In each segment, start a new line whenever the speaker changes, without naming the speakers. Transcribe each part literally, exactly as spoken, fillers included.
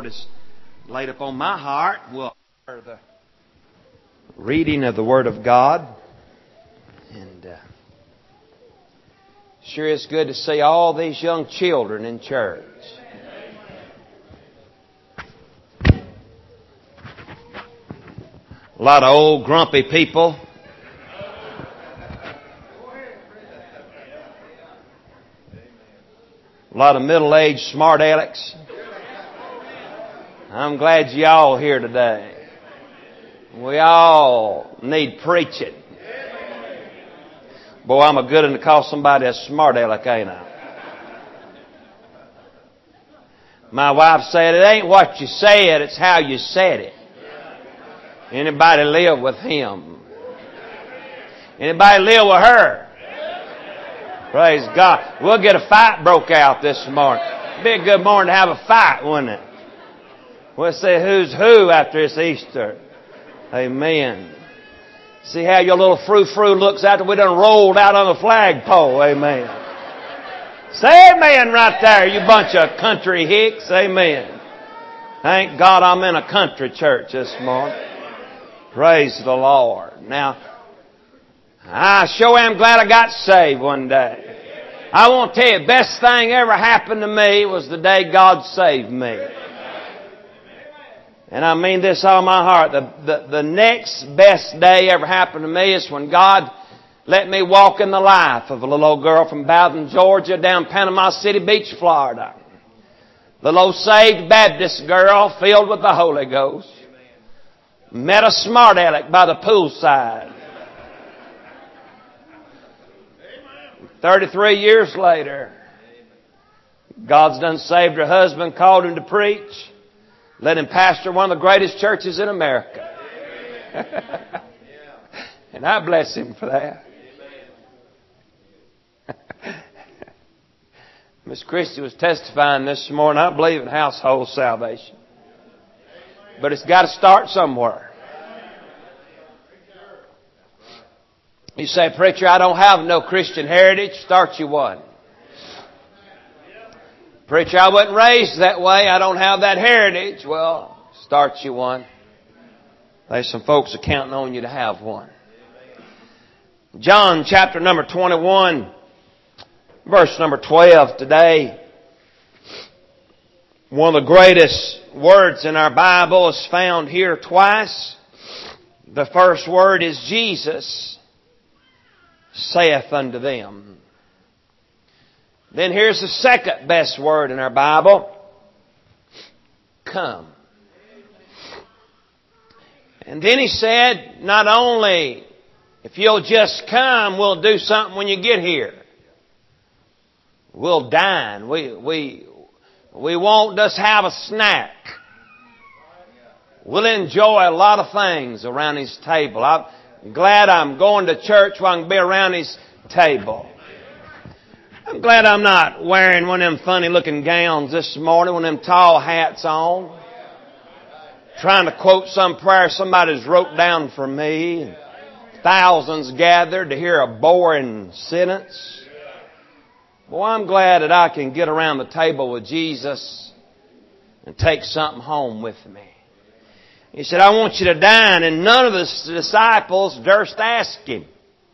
Lord has laid upon my heart. We'll hear the reading of the Word of God. And uh, sure is good to see all these young children in church. A lot of old grumpy people. A lot of middle-aged smart alecks. I'm glad you all here today. We all need preaching. Boy, I'm a good one to call somebody a smart aleck, ain't I? My wife said, it ain't what you said, it's how you said it. Anybody live with him? Anybody live with her? Praise God. We'll get a fight broke out this morning. It'd be a good morning to have a fight, wouldn't it? We'll say who's who after it's Easter. Amen. See how your little frou-frou looks after we done rolled out on the flagpole. Amen. Say amen right there, you bunch of country hicks. Amen. Thank God I'm in a country church this morning. Praise the Lord. Now, I sure am glad I got saved one day. I want to tell you, the best thing ever happened to me was the day God saved me. And I mean this all my heart. The, the, the next best day ever happened to me is when God let me walk in the life of a little old girl from Bowden, Georgia, down Panama City Beach, Florida. Little old saved Baptist girl filled with the Holy Ghost. Met a smart aleck by the poolside. Thirty-three years later, God's done saved her husband, called him to preach, let him pastor one of the greatest churches in America. And I bless him for that. Miss Christie was testifying this morning, I believe in household salvation. But it's got to start somewhere. You say, preacher, I don't have no Christian heritage. Start you one. Preacher, I wasn't raised that way. I don't have that heritage. Well, start you one. There's some folks are counting on you to have one. John chapter number twenty-one, verse number twelve today. One of the greatest words in our Bible is found here twice. The first word is Jesus saith unto them. Then here's the second best word in our Bible. Come. And then he said, not only if you'll just come, we'll do something when you get here. We'll dine. We, we, we won't just have a snack. We'll enjoy a lot of things around his table. I'm glad I'm going to church where I can be around his table. I'm glad I'm not wearing one of them funny looking gowns this morning, one of them tall hats on. Trying to quote some prayer somebody's wrote down for me. Thousands gathered to hear a boring sentence. Boy, I'm glad that I can get around the table with Jesus and take something home with me. He said, I want you to dine. And none of the disciples durst ask him,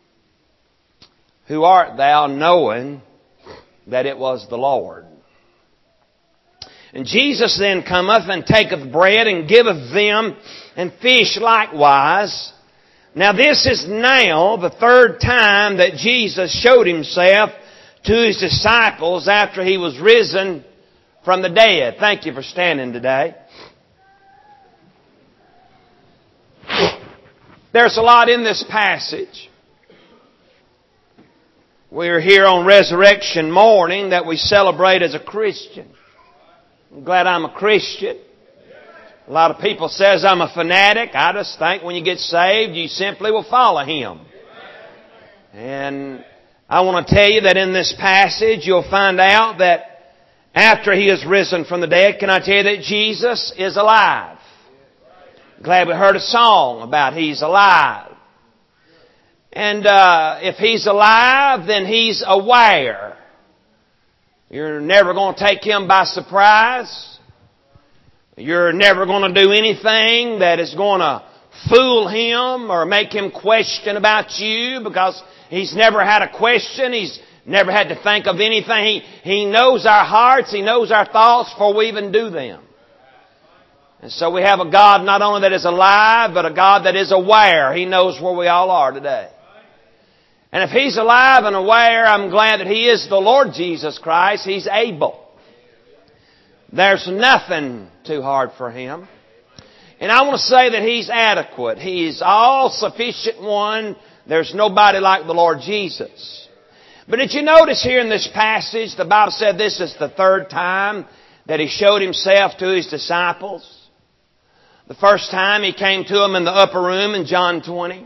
who art thou, knowing that it was the Lord. And Jesus then cometh and taketh bread and giveth them, and fish likewise. Now this is now the third time that Jesus showed himself to his disciples after he was risen from the dead. Thank you for standing today. There's a lot in this passage. We're here on Resurrection morning that we celebrate as a Christian. I'm glad I'm a Christian. A lot of people says I'm a fanatic. I just think when you get saved, you simply will follow Him. And I want to tell you that in this passage, you'll find out that after He is risen from the dead, can I tell you that Jesus is alive? Glad we heard a song about He's alive. And uh, if He's alive, then He's aware. You're never going to take Him by surprise. You're never going to do anything that is going to fool Him or make Him question about you, because He's never had a question. He's never had to think of anything. He, he knows our hearts. He knows our thoughts before we even do them. And so we have a God not only that is alive, but a God that is aware. He knows where we all are today. And if He's alive and aware, I'm glad that He is the Lord Jesus Christ. He's able. There's nothing too hard for Him. And I want to say that He's adequate. He's all-sufficient one. There's nobody like the Lord Jesus. But did you notice here in this passage, the Bible said this is the third time that He showed Himself to His disciples. The first time He came to them in the upper room in John twenty.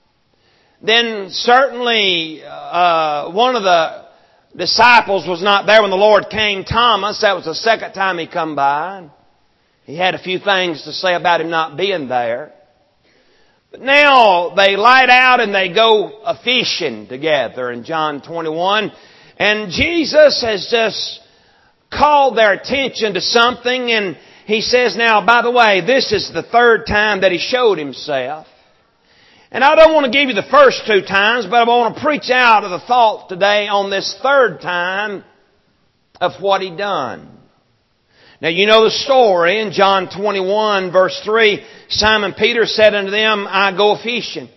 Then certainly uh, one of the disciples was not there when the Lord came, Thomas. That was the second time He come by. He had a few things to say about Him not being there. But now they light out and they go a-fishing together in John twenty-one. And Jesus has just called their attention to something, and He says, now, by the way, this is the third time that He showed Himself. And I don't want to give you the first two times, but I want to preach out of the thought today on this third time of what He done. Now, you know the story in John twenty-one, verse three. Simon Peter said unto them, I go a-fishing.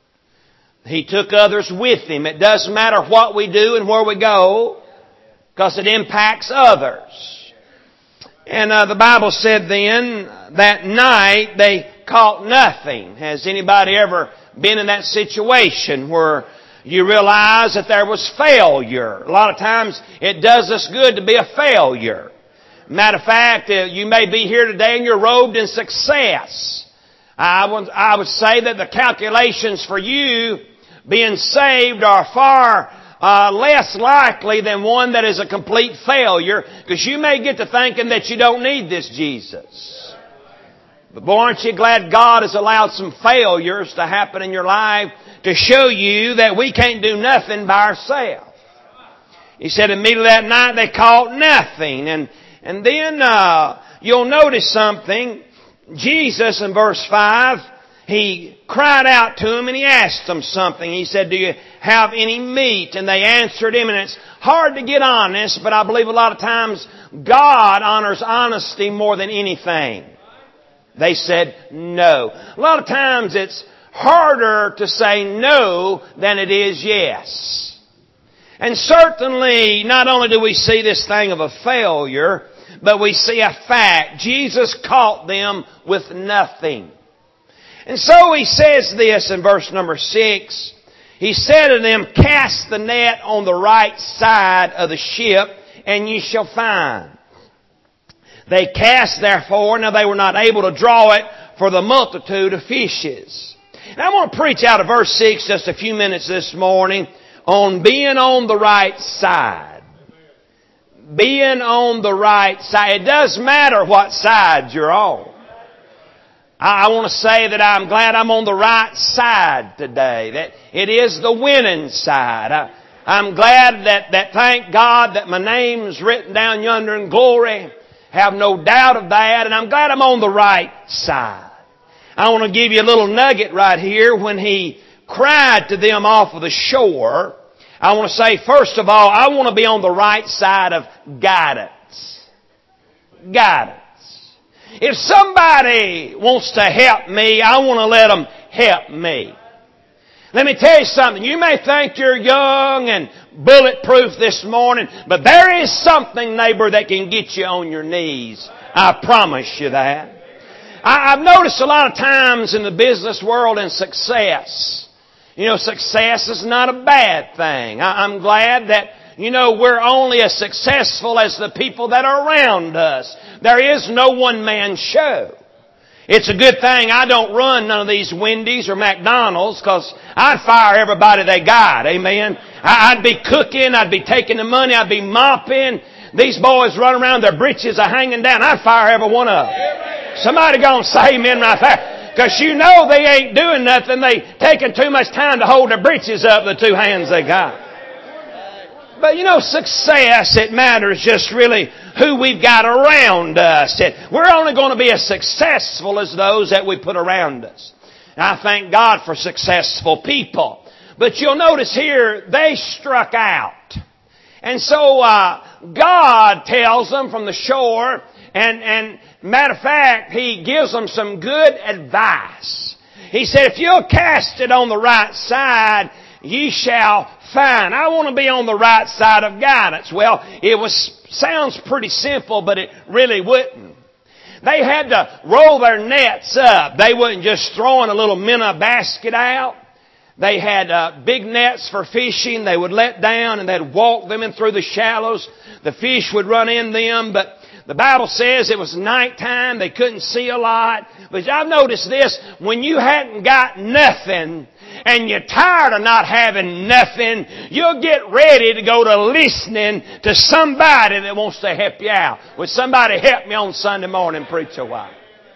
He took others with Him. It doesn't matter what we do and where we go, because it impacts others. And uh, the Bible said then, that night they caught nothing. Has anybody ever been in that situation where you realize that there was failure? A lot of times it does us good to be a failure. Matter of fact, you may be here today and you're robed in success. I would, I would say that the calculations for you being saved are far uh, less likely than one that is a complete failure, because you may get to thinking that you don't need this Jesus. But boy, aren't you glad God has allowed some failures to happen in your life to show you that we can't do nothing by ourselves. He said immediately that night they caught nothing. And And then uh, you'll notice something. Jesus in verse five, He cried out to them and He asked them something. He said, do you have any meat? And they answered Him. And it's hard to get honest, but I believe a lot of times God honors honesty more than anything. They said no. A lot of times it's harder to say no than it is yes. And certainly, not only do we see this thing of a failure, but we see a fact. Jesus caught them with nothing. And so He says this in verse number six. He said to them, cast the net on the right side of the ship, and ye shall find. They cast therefore, now they were not able to draw it for the multitude of fishes. And I want to preach out of verse six just a few minutes this morning on being on the right side. Being on the right side. It doesn't matter what side you're on. I want to say that I'm glad I'm on the right side today. That it is the winning side. I, I'm glad that, that thank God that my name's written down yonder in glory. Have no doubt of that. And I'm glad I'm on the right side. I want to give you a little nugget right here. When He cried to them off of the shore, I want to say, first of all, I want to be on the right side of guidance. Guidance. If somebody wants to help me, I want to let them help me. Let me tell you something. You may think you're young and bulletproof this morning, but there is something, neighbor, that can get you on your knees. I promise you that. I, I've noticed a lot of times in the business world and success, you know, success is not a bad thing. I, I'm glad that, you know, we're only as successful as the people that are around us. There is no one-man show. It's a good thing I don't run none of these Wendy's or McDonald's, because I'd fire everybody they got. Amen. I'd be cooking. I'd be taking the money. I'd be mopping. These boys run around, their breeches are hanging down. I'd fire every one of them. Somebody gonna say amen right there. Because you know they ain't doing nothing. They taking too much time to hold their breeches up, the two hands they got. But you know, success, it matters just really who we've got around us. We're only going to be as successful as those that we put around us. And I thank God for successful people. But you'll notice here, they struck out. And so uh, God tells them from the shore, and, and matter of fact, He gives them some good advice. He said, if you'll cast it on the right side, ye shall find. I want to be on the right side of guidance. Well, it was sounds pretty simple, but it really wouldn't. They had to roll their nets up. They wasn't just throwing a little minnow basket out. They had uh, big nets for fishing. They would let down and they'd walk them in through the shallows. The fish would run in them, but the Bible says it was nighttime. They couldn't see a lot. But I've noticed this, when you hadn't got nothing and you're tired of not having nothing, you'll get ready to go to listening to somebody that wants to help you out. Would somebody help me on Sunday morning preach a while?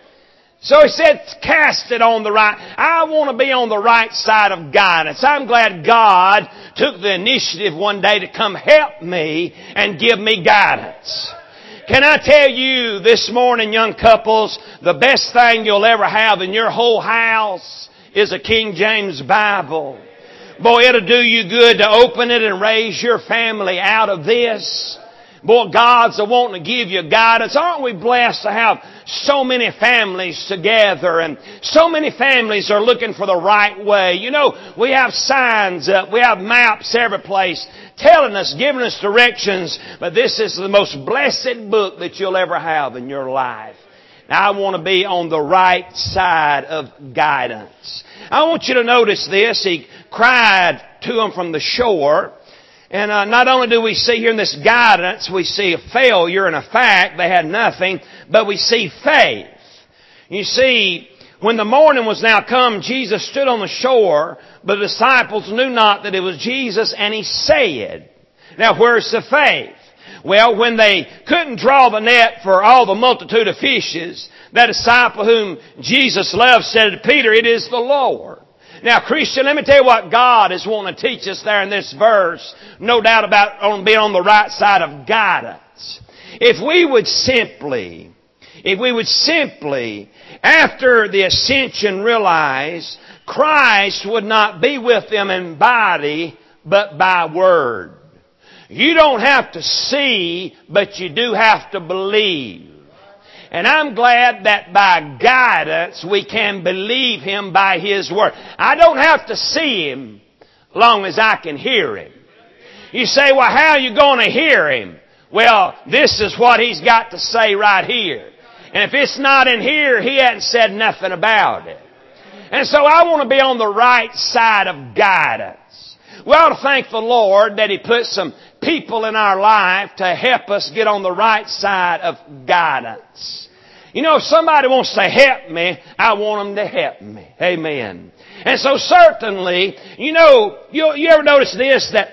So he said, cast it on the right. I want to be on the right side of guidance. I'm glad God took the initiative one day to come help me and give me guidance. Can I tell you this morning, young couples, the best thing you'll ever have in your whole house is a King James Bible. Boy, it'll do you good to open it and raise your family out of this. Boy, God's a wanting to give you guidance. Aren't we blessed to have so many families together, and so many families are looking for the right way. You know, we have signs up, we have maps every place telling us, giving us directions, but this is the most blessed book that you'll ever have in your life. Now, I want to be on the right side of guidance. I want you to notice this. He cried to them from the shore. And uh, not only do we see here in this guidance, we see a failure and a fact. They had nothing, but we see faith. You see, when the morning was now come, Jesus stood on the shore, but the disciples knew not that it was Jesus, and He said, now where's the faith? Well, when they couldn't draw the net for all the multitude of fishes, that disciple whom Jesus loved said to Peter, it is the Lord. Now, Christian, let me tell you what God is wanting to teach us there in this verse. No doubt about on being on the right side of guidance. If we would simply, if we would simply, after the ascension, realize Christ would not be with them in body, but by word. You don't have to see, but you do have to believe. And I'm glad that by guidance we can believe Him by His Word. I don't have to see Him long as I can hear Him. You say, well, how are you going to hear Him? Well, this is what He's got to say right here. And if it's not in here, He hasn't said nothing about it. And so I want to be on the right side of guidance. We ought to thank the Lord that He put some people in our life to help us get on the right side of guidance. You know, if somebody wants to help me, I want them to help me. Amen. And so certainly, you know, you, you ever notice this, that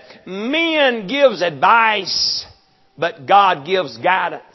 men gives advice, but God gives guidance.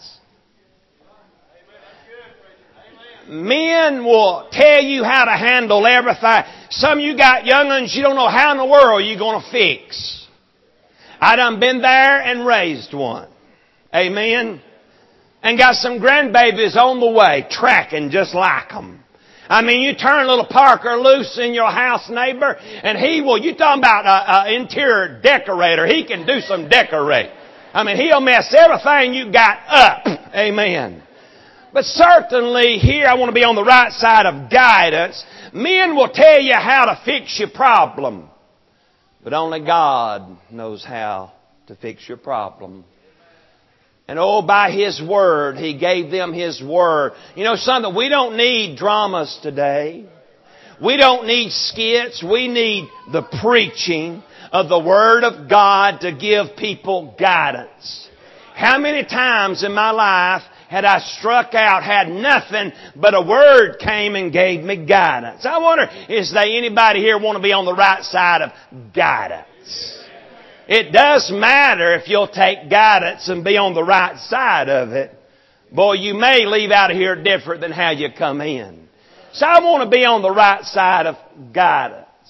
Men will tell you how to handle everything. Some of you got young ones, you don't know how in the world you're going to fix. I done been there and raised one. Amen. And got some grandbabies on the way, tracking just like them. I mean, you turn little Parker loose in your house, neighbor, and he will, you talking about an interior decorator, he can do some decorate. I mean, he'll mess everything you got up. Amen. But certainly here I want to be on the right side of guidance. Men will tell you how to fix your problem. But only God knows how to fix your problem. And oh, by His Word, He gave them His Word. You know something? We don't need dramas today. We don't need skits. We need the preaching of the Word of God to give people guidance. How many times in my life had I struck out, had nothing, but a word came and gave me guidance? I wonder, is there anybody here want to be on the right side of guidance? It does matter if you'll take guidance and be on the right side of it. Boy, you may leave out of here different than how you come in. So I want to be on the right side of guidance.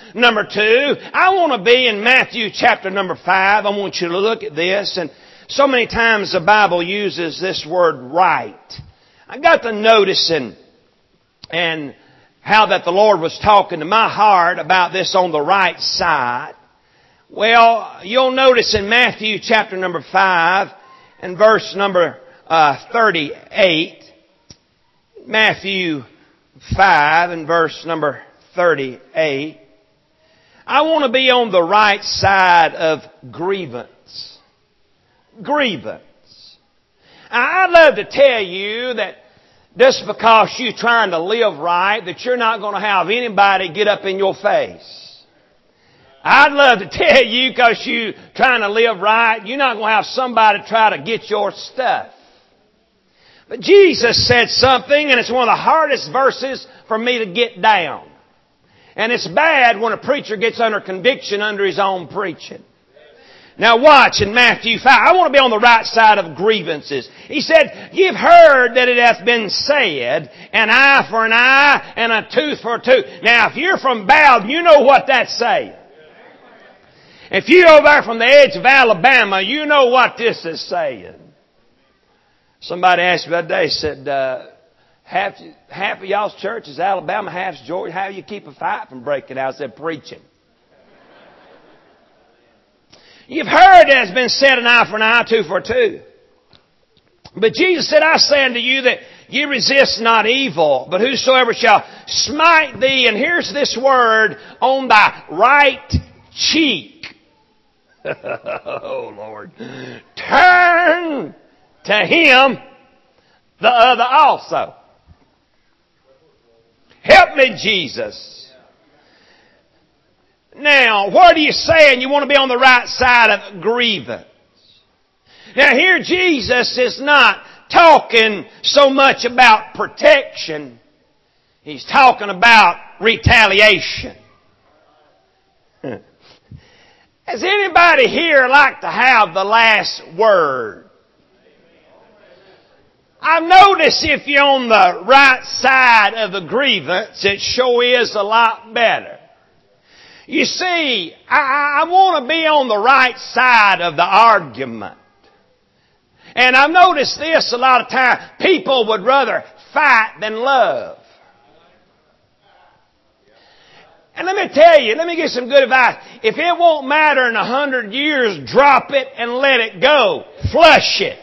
Number two, I want to be in Matthew chapter number five. I want you to look at this. And so many times the Bible uses this word right. I got to noticing and how that the Lord was talking to my heart about this on the right side. Well, you'll notice in Matthew chapter number five and verse number uh, thirty-eight. Matthew five and verse number thirty-eight. I want to be on the right side of grievance. Grievance. I'd love to tell you that just because you're trying to live right, that you're not going to have anybody get up in your face. I'd love to tell you because you're trying to live right, you're not going to have somebody try to get your stuff. But Jesus said something, and it's one of the hardest verses for me to get down. And it's bad when a preacher gets under conviction under his own preaching. Now watch in Matthew five. I want to be on the right side of grievances. He said, you've heard that it hath been said, an eye for an eye and a tooth for a tooth. Now if you're from Bowden, you know what that's saying. If you're over there from the edge of Alabama, you know what this is saying. Somebody asked me the other day, said, uh, half, half of y'all's church is Alabama, half's Georgia. How do you keep a fight from breaking out? I said, preaching. You've heard it has been said, an eye for an eye, tooth for a tooth. But Jesus said, I say unto you that ye resist not evil, but whosoever shall smite thee, and here's this word, on thy right cheek. Oh, Lord. Turn to him the other also. Help me, Jesus. Now, what are you saying? You want to be on the right side of grievance. Now, here Jesus is not talking so much about protection. He's talking about retaliation. Has anybody here like to have the last word? I've noticed if you're on the right side of the grievance, it sure is a lot better. You see, I, I want to be on the right side of the argument. And I've noticed this a lot of times. People would rather fight than love. And let me tell you, let me give some good advice. If it won't matter in a hundred years, drop it and let it go. Flush it.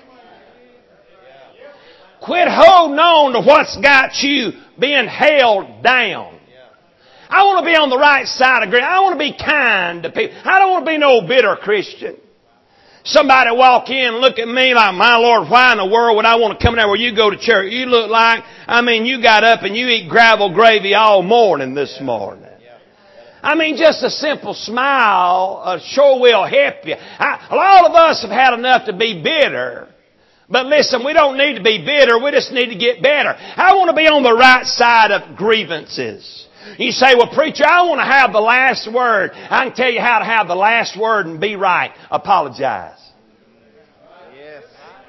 Quit holding on to what's got you being held down. I want to be on the right side of grace. I want to be kind to people. I don't want to be no bitter Christian. Somebody walk in and look at me like, my Lord, why in the world would I want to come there where you go to church? You look like, I mean, you got up and you eat gravel gravy all morning this morning. I mean, just a simple smile uh, sure will help you. I, all of us have had enough to be bitter. But listen, we don't need to be bitter. We just need to get better. I want to be on the right side of grievances. You say, well, preacher, I want to have the last word. I can tell you how to have the last word and be right. Apologize. Yes.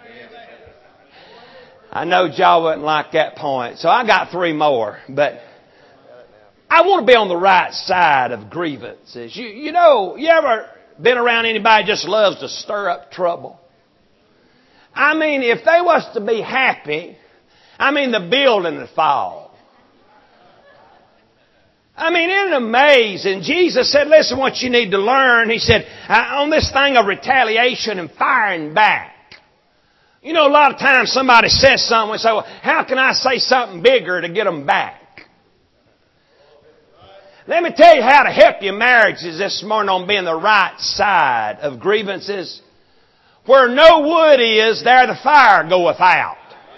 I know y'all wouldn't like that point, so I got three more. But I want to be on the right side of grievances. You, you know, you ever been around anybody who just loves to stir up trouble? I mean, if they was to be happy, I mean, the building would fall. I mean, isn't it amazing? Jesus said, listen, what you need to learn, he said, on this thing of retaliation and firing back. You know, a lot of times somebody says something and say, well, how can I say something bigger to get them back? Let me tell you how to help your marriages this morning on being the right side of grievances. Where no wood is, there the fire goeth out.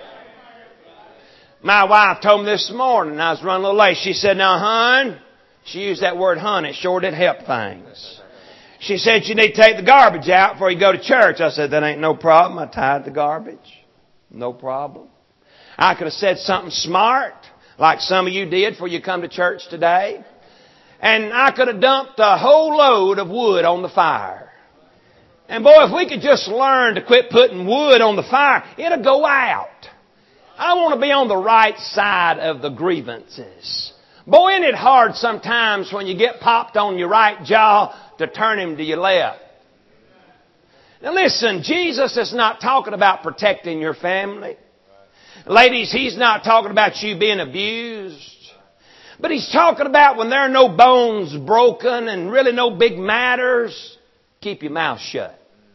My wife told me this morning, I was running a little late, she said, now, hon, she used that word, hon, it sure did help things. She said, you need to take the garbage out before you go to church. I said, that ain't no problem. I tied the garbage. No problem. I could have said something smart, like some of you did before you come to church today. And I could have dumped a whole load of wood on the fire. And boy, if we could just learn to quit putting wood on the fire, it'll go out. I want to be on the right side of the grievances. Boy, isn't it hard sometimes when you get popped on your right jaw to turn him to your left. Now listen, Jesus is not talking about protecting your family. Ladies, He's not talking about you being abused. But He's talking about when there are no bones broken and really no big matters, keep your mouth shut.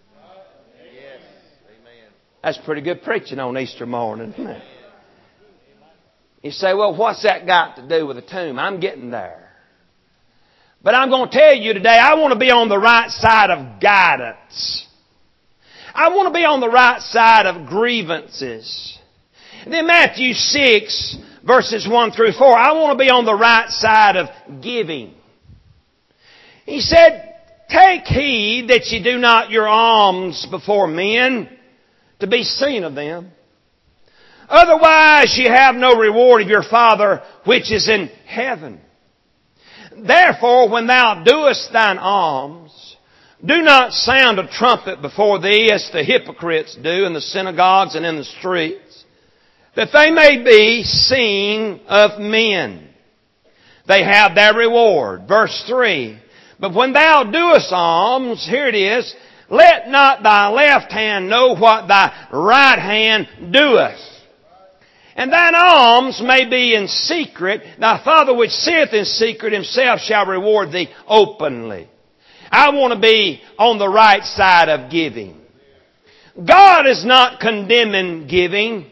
That's pretty good preaching on Easter morning, isn't it? You say, well, what's that got to do with the tomb? I'm getting there. But I'm going to tell you today, I want to be on the right side of guidance. I want to be on the right side of grievances. And then Matthew six, verses one through four, I want to be on the right side of giving. He said, take heed that ye do not your alms before men, to be seen of them. Otherwise ye have no reward of your Father which is in heaven. Therefore, when thou doest thine alms, do not sound a trumpet before thee, as the hypocrites do in the synagogues and in the streets, that they may be seen of men. They have their reward. Verse three. But when thou doest alms, here it is, let not thy left hand know what thy right hand doeth. And thine alms may be in secret. Thy Father which seeth in secret Himself shall reward thee openly. I want to be on the right side of giving. God is not condemning giving.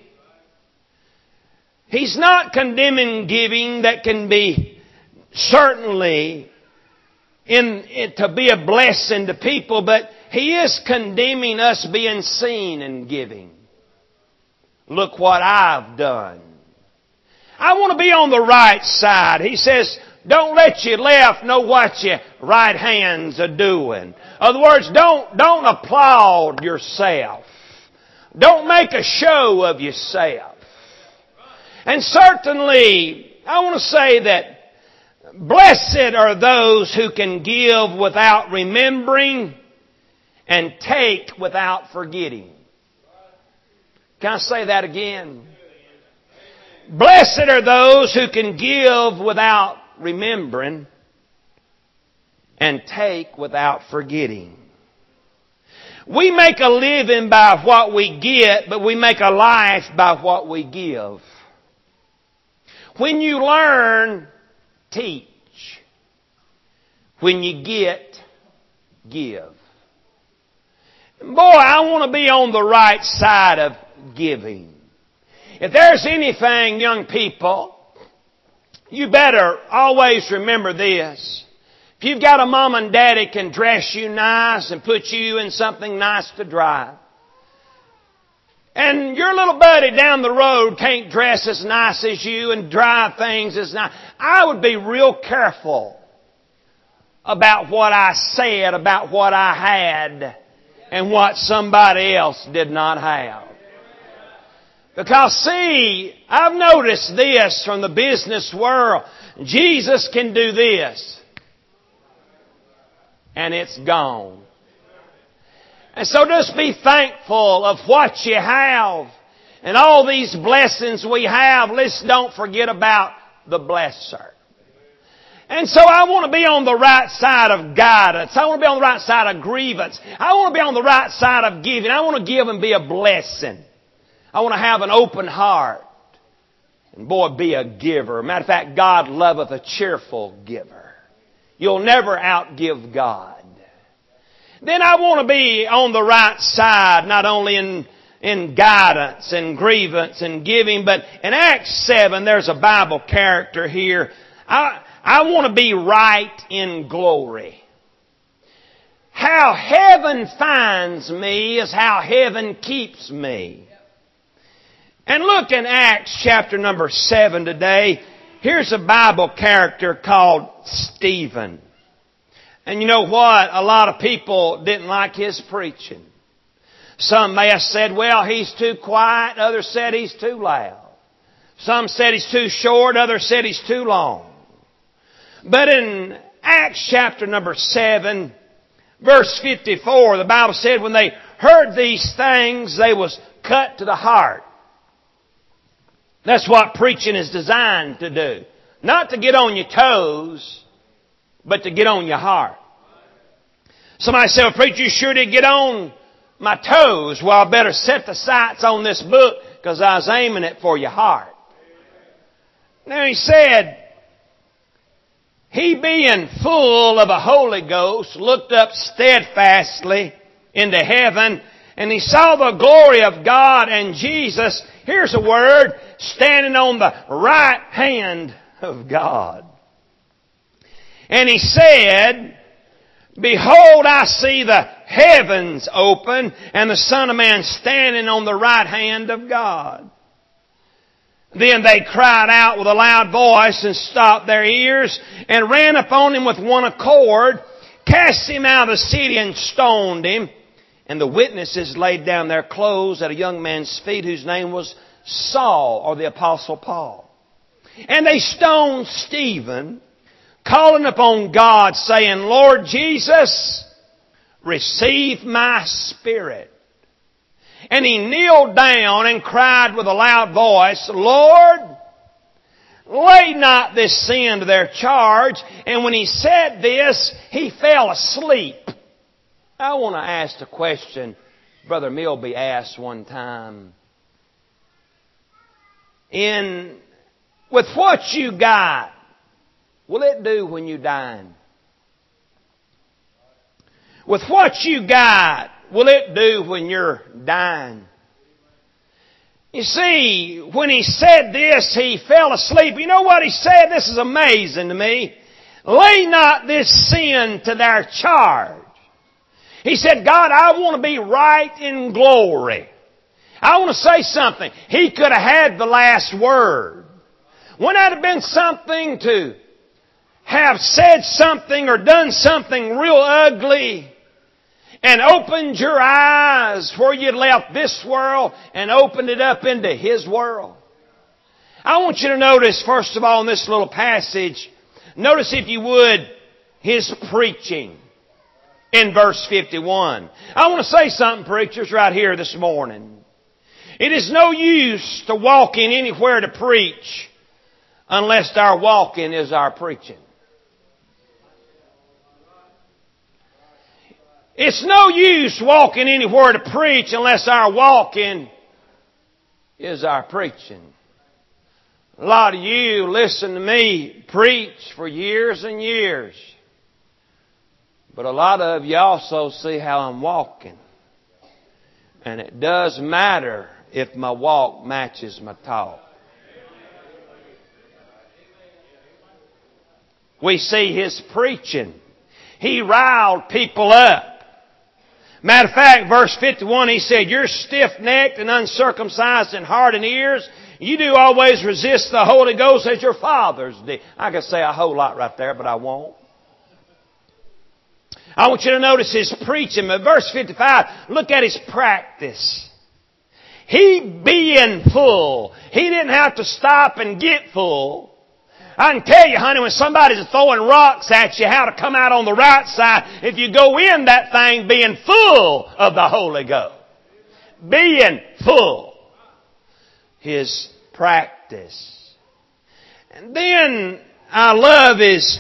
He's not condemning giving that can be certainly in, in to be a blessing to people, but He is condemning us being seen in giving. Look what I've done. I want to be on the right side. He says, don't let your left know what your right hand's are doing. In other words, don't, don't applaud yourself. Don't make a show of yourself. And certainly, I want to say that blessed are those who can give without remembering and take without forgetting. Can I say that again? Blessed are those who can give without remembering and take without forgetting. We make a living by what we get, but we make a life by what we give. When you learn, teach. When you get, give. Boy, I want to be on the right side of giving. If there's anything, young people, you better always remember this. If you've got a mom and daddy can dress you nice and put you in something nice to drive, and your little buddy down the road can't dress as nice as you and drive things as nice, I would be real careful about what I said, about what I had, and what somebody else did not have. Because see, I've noticed this from the business world. Jesus can do this. And it's gone. And so just be thankful of what you have. And all these blessings we have, let's don't forget about the blesser. And so I want to be on the right side of guidance. I want to be on the right side of grievance. I want to be on the right side of giving. I want to give and be a blessing. I want to have an open heart. And boy, be a giver. Matter of fact, God loveth a cheerful giver. You'll never outgive God. Then I want to be on the right side, not only in, in guidance and grievance and giving, but in Acts seven, there's a Bible character here. I, I want to be right in glory. How heaven finds me is how heaven keeps me. And look in Acts chapter number seven today. Here's a Bible character called Stephen. And you know what? A lot of people didn't like his preaching. Some may have said, well, he's too quiet. Others said he's too loud. Some said he's too short. Others said he's too long. But in Acts chapter number seven, verse fifty-four, the Bible said when they heard these things, they was cut to the heart. That's what preaching is designed to do. Not to get on your toes, but to get on your heart. Somebody said, well, preacher, you sure did get on my toes. Well, I better set the sights on this book because I was aiming it for your heart. Now he said, he being full of a Holy Ghost looked up steadfastly into heaven, and he saw the glory of God and Jesus, here's a word, standing on the right hand of God. And he said, behold, I see the heavens open and the Son of Man standing on the right hand of God. Then they cried out with a loud voice and stopped their ears and ran upon him with one accord, cast him out of the city and stoned him. And the witnesses laid down their clothes at a young man's feet whose name was Saul, or the Apostle Paul. And they stoned Stephen, calling upon God, saying, Lord Jesus, receive my spirit. And he kneeled down and cried with a loud voice, Lord, lay not this sin to their charge. And when he said this, he fell asleep. I want to ask the question Brother Milby asked one time. In, with what you got, will it do when you die? With what you got, will it do when you're dying? You see, when he said this, he fell asleep. You know what he said? This is amazing to me. Lay not this sin to their charge. He said, God, I want to be right in glory. I want to say something. He could have had the last word. Wouldn't that have been something to have said something or done something real ugly and opened your eyes where you'd left this world and opened it up into His world? I want you to notice, first of all, in this little passage, notice, if you would, His preaching in verse fifty-one. I want to say something, preachers, right here this morning. It is no use to walk in anywhere to preach unless our walking is our preaching. It's no use walking anywhere to preach unless our walking is our preaching. A lot of you listen to me preach for years and years. But a lot of you also see how I'm walking. And it does matter if my walk matches my talk. We see His preaching. He riled people up. Matter of fact, verse fifty-one, He said, you're stiff-necked and uncircumcised in heart and ears. You do always resist the Holy Ghost as your fathers did. I could say a whole lot right there, but I won't. I want you to notice His preaching. But verse fifty-five, look at His practice. He being full. He didn't have to stop and get full. I can tell you, honey, when somebody's throwing rocks at you, how to come out on the right side if you go in that thing being full of the Holy Ghost. Being full. His practice. And then I love His,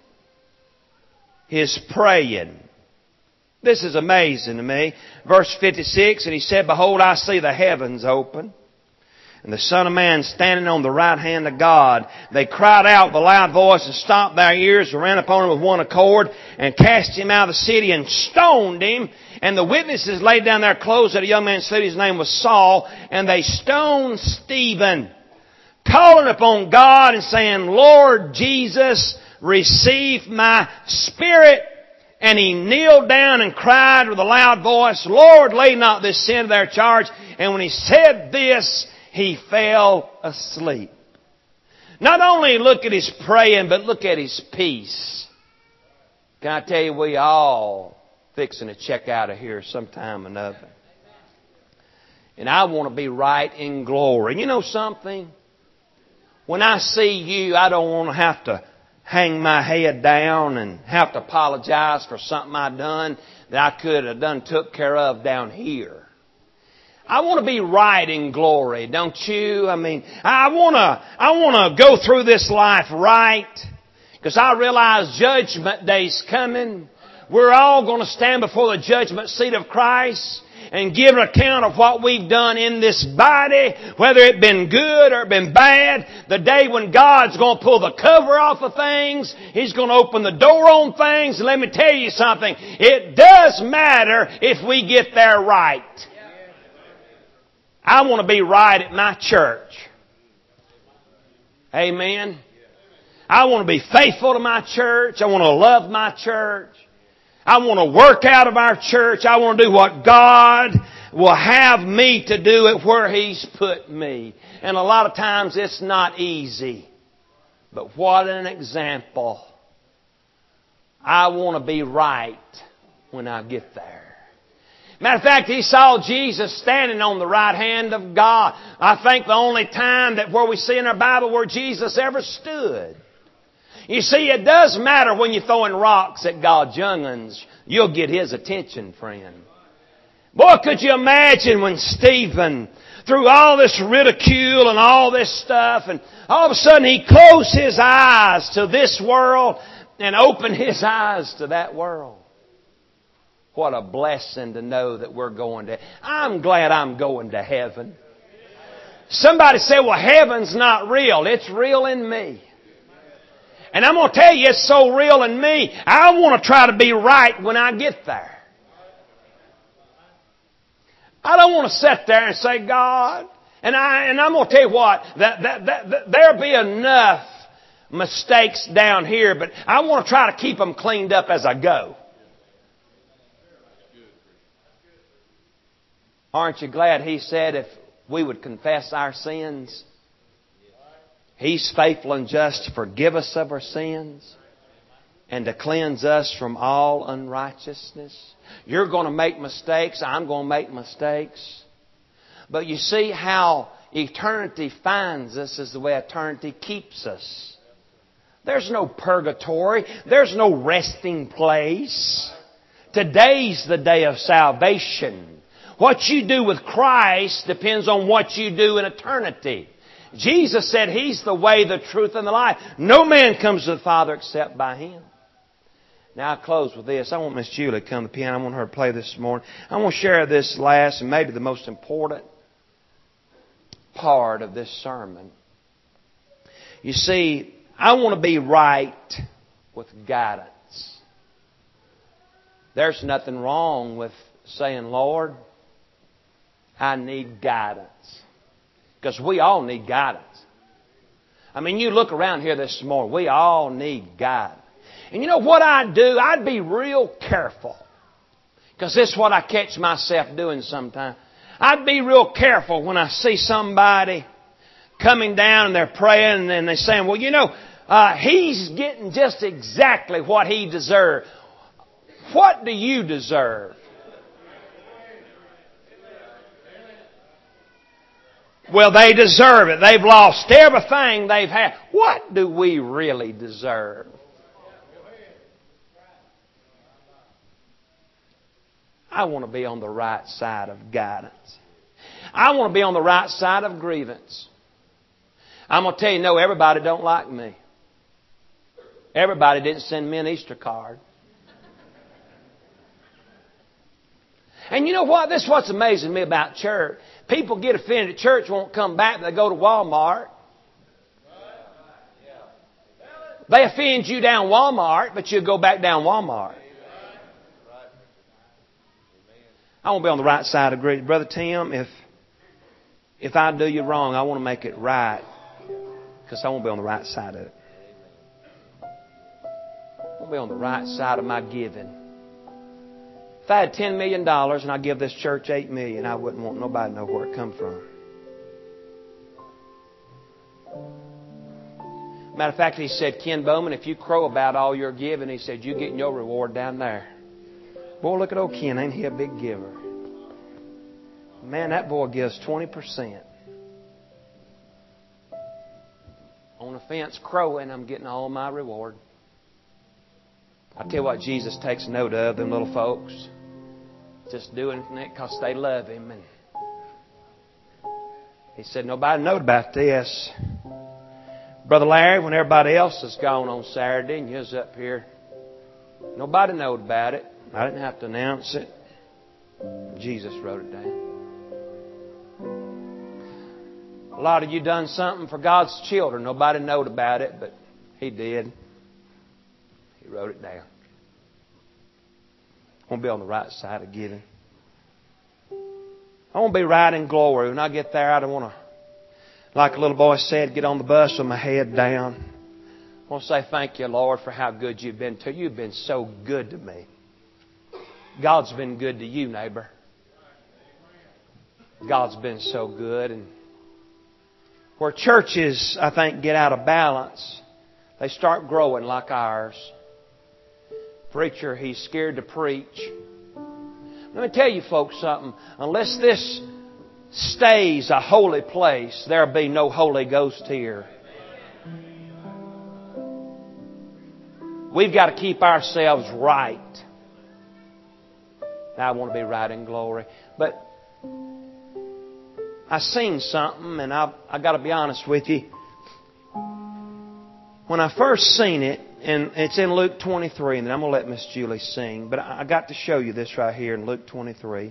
His praying. This is amazing to me. Verse fifty-six, and He said, behold, I see the heavens open, and the Son of Man standing on the right hand of God. They cried out with a loud voice and stopped their ears and ran upon Him with one accord and cast Him out of the city and stoned Him. And the witnesses laid down their clothes at a young man's feet. His name was Saul. And they stoned Stephen, calling upon God and saying, Lord Jesus, receive my spirit. And he kneeled down and cried with a loud voice, Lord, lay not this sin to their charge. And when he said this, he fell asleep. Not only look at his praying, but look at his peace. Can I tell you, we all fixing to check out of here sometime or another. And I want to be right in glory. You know something? When I see you, I don't want to have to hang my head down and have to apologize for something I done that I could have done took care of down here. I want to be right in glory, don't you? I mean, I want to, I want to go through this life right. Because I realize Judgment Day's coming. We're all going to stand before the judgment seat of Christ and give an account of what we've done in this body, whether it been good or been bad. The day when God's going to pull the cover off of things, He's going to open the door on things. And let me tell you something, it does matter if we get there right. I want to be right at my church. Amen. I want to be faithful to my church. I want to love my church. I want to work out of our church. I want to do what God will have me to do at where He's put me. And a lot of times it's not easy. But what an example. I want to be right when I get there. Matter of fact, he saw Jesus standing on the right hand of God. I think the only time that where we see in our Bible where Jesus ever stood. You see, it does matter when you're throwing rocks at God's young'uns. You'll get His attention, friend. Boy, could you imagine when Stephen, through all this ridicule and all this stuff, and all of a sudden he closed his eyes to this world and opened his eyes to that world. What a blessing to know that we're going to... I'm glad I'm going to heaven. Somebody said, well, heaven's not real. It's real in me. And I'm going to tell you, it's so real in me, I want to try to be right when I get there. I don't want to sit there and say, God, and, I, and I'm going to tell you what, that, that, that, that there'll be enough mistakes down here, but I want to try to keep them cleaned up as I go. Aren't you glad He said if we would confess our sins, He's faithful and just to forgive us of our sins and to cleanse us from all unrighteousness? You're going to make mistakes. I'm going to make mistakes. But you see how eternity finds us is the way eternity keeps us. There's no purgatory. There's no resting place. Today's the day of salvation. What you do with Christ depends on what you do in eternity. Jesus said He's the way, the truth, and the life. No man comes to the Father except by Him. Now I'll close with this. I want Miss Julie to come to the piano. I want her to play this morning. I want to share this last and maybe the most important part of this sermon. You see, I want to be right with guidance. There's nothing wrong with saying, Lord, I need guidance. Because we all need guidance. I mean, you look around here this morning, we all need guidance. And you know what I'd do? I'd be real careful. Because this is what I catch myself doing sometimes. I'd be real careful when I see somebody coming down and they're praying and they're saying, well, you know, uh, he's getting just exactly what he deserves. What do you deserve? Well, they deserve it. They've lost everything they've had. What do we really deserve? I want to be on the right side of guidance. I want to be on the right side of grievance. I'm going to tell you, no, everybody don't like me. Everybody didn't send me an Easter card. And you know what? This is what's amazing me about church. People get offended at church, won't come back, they go to Walmart. They offend you down Walmart, but you go back down Walmart. I want to be on the right side of grief. Brother Tim, if if I do you wrong, I want to make it right. Because I want to be on the right side of it. I want to be on the right side of my giving. If I had ten million dollars and I give this church eight million dollars, I wouldn't want nobody to know where it come from. Matter of fact, he said, Ken Bowman, if you crow about all your giving, he said, you're getting your reward down there. Boy, look at old Ken. Ain't he a big giver? Man, that boy gives twenty percent. On the fence crowing, I'm getting all my reward. I tell you what, Jesus takes note of them little folks. Just doing it because they love Him. And He said, nobody knowed about this. Brother Larry, when everybody else is gone on Saturday and you was up here, nobody knowed about it. I didn't have to announce it. Jesus wrote it down. A lot of you done something for God's children. Nobody knowed about it, but He did. He wrote it down. I want to be on the right side of giving. I want to be right in glory. When I get there, I don't want to, like a little boy said, get on the bus with my head down. I want to say thank you, Lord, for how good you've been to. You've been so good to me. God's been good to you, neighbor. God's been so good. And where churches, I think, get out of balance, they start growing like ours. Preacher, he's scared to preach. Let me tell you folks something. Unless this stays a holy place, there'll be no Holy Ghost here. We've got to keep ourselves right. Now, I want to be right in glory. But I seen something, and I I got to be honest with you. When I first seen it, and it's in Luke twenty-three, and then I'm going to let Miss Julie sing. But I got to show you this right here in Luke twenty-three.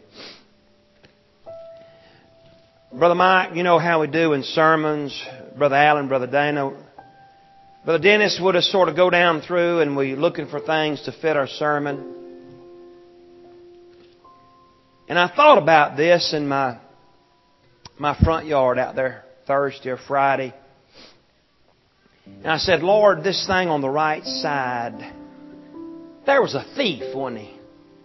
Brother Mike, you know how we do in sermons. Brother Allen, Brother Dana. Brother Dennis would have sort of go down through, and we're looking for things to fit our sermon. And I thought about this in my my front yard out there Thursday or Friday. And I said, Lord, this thing on the right side, there was a thief, wasn't he?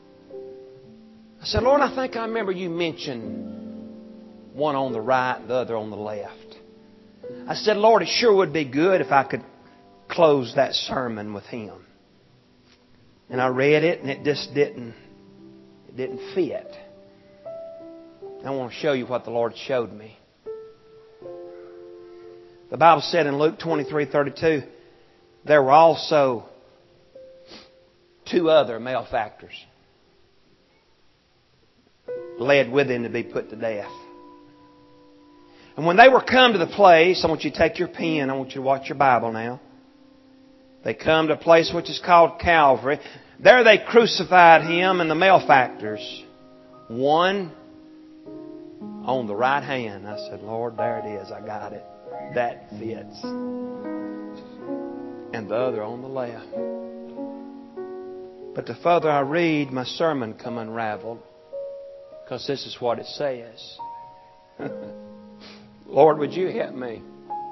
I said, Lord, I think I remember you mentioned one on the right and the other on the left. I said, Lord, it sure would be good if I could close that sermon with him. And I read it and it just didn't, it didn't fit. I want to show you what the Lord showed me. The Bible said in Luke twenty-three thirty-two, there were also two other malefactors led with him to be put to death. And when they were come to the place, I want you to take your pen, I want you to watch your Bible now. They come to a place which is called Calvary. There they crucified him and the malefactors. One on the right hand. I said, Lord, there it is. I got it. That fits. And the other on the left. But the further I read, my sermon come unraveled. Because this is what it says. Lord, would you help me?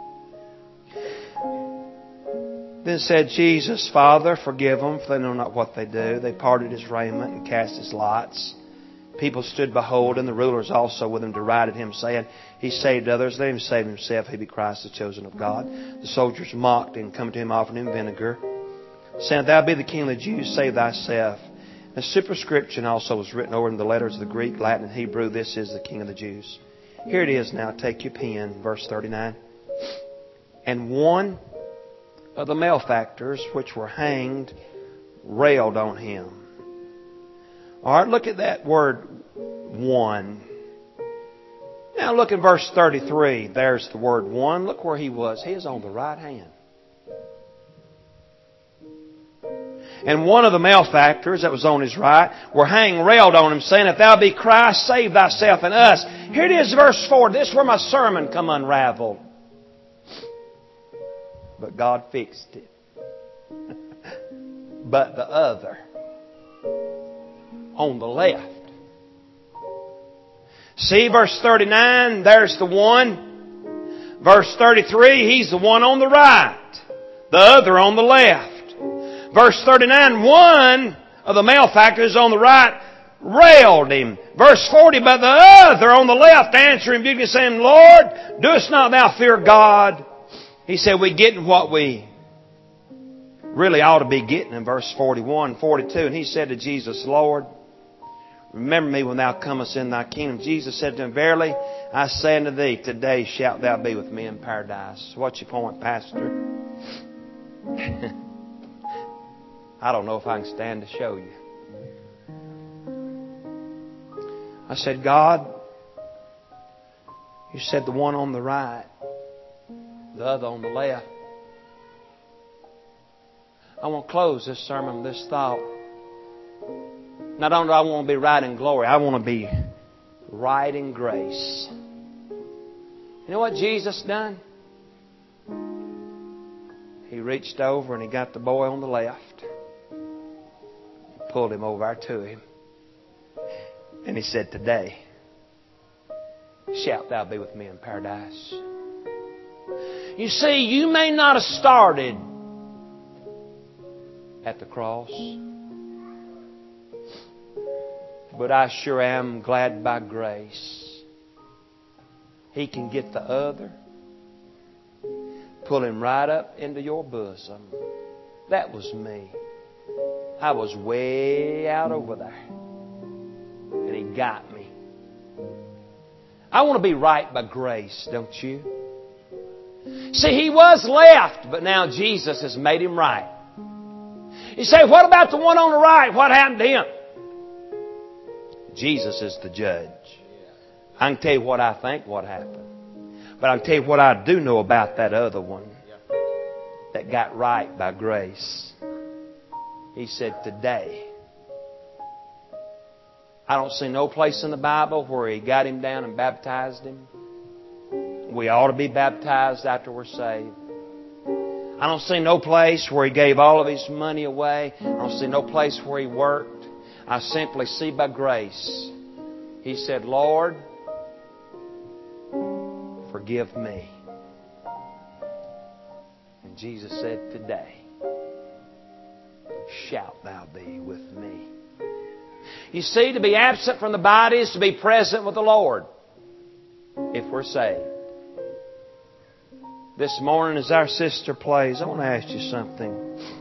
Then said Jesus, Father, forgive them, for they know not what they do. They parted his raiment and cast his lots. People stood beholding, the rulers also with him derided him, saying, He saved others, let him save himself, he be Christ, the chosen of God. The soldiers mocked him, coming to him, offering him vinegar, saying, Thou be the King of the Jews, save thyself. A superscription also was written over in the letters of the Greek, Latin, and Hebrew, This is the King of the Jews. Here it is now, take your pen, verse thirty-nine. And one of the malefactors which were hanged railed on him. All right, look at that word, one. Now look at verse thirty-three. There's the word one. Look where he was. He is on the right hand. And one of the malefactors that was on his right were hanged, railed on him, saying, If thou be Christ, save thyself and us. Here it is, verse four. This is where my sermon come unraveled. But God fixed it. But the other on the left. See, verse thirty-nine, there's the one. Verse thirty-three, he's the one on the right. The other on the left. Verse thirty-nine, one of the malefactors on the right railed him. Verse forty, but the other on the left answering, beautifully saying, Lord, doest not thou fear God? He said, we're getting what we really ought to be getting in verse forty-one, forty-two. And he said to Jesus, Lord, remember me when thou comest in thy kingdom. Jesus said to him, Verily, I say unto thee, today shalt thou be with me in paradise. What's your point, Pastor? I don't know if I can stand to show you. I said, God, You said the one on the right, the other on the left. I want to close this sermon with this thought. Not only do I want to be right in glory, I want to be right in grace. You know what Jesus done? He reached over and He got the boy on the left. He pulled him over to Him. And He said, today, shalt thou be with me in paradise. You see, you may not have started at the cross, but I sure am glad by grace He can get the other, pull him right up into your bosom. That was me. I was way out over there, and He got me. I want to be right by grace, don't you? See, he was left, but now Jesus has made him right. You say, what about the one on the right? What happened to him? Jesus is the judge. I can tell you what I think what happened. But I can tell you what I do know about that other one that got right by grace. He said, today. I don't see no place in the Bible where He got him down and baptized him. We ought to be baptized after we're saved. I don't see no place where He gave all of His money away. I don't see no place where He worked. I simply see by grace. He said, Lord, forgive me. And Jesus said, today shalt thou be with me. You see, to be absent from the body is to be present with the Lord if we're saved. This morning as our sister plays, I want to ask you something.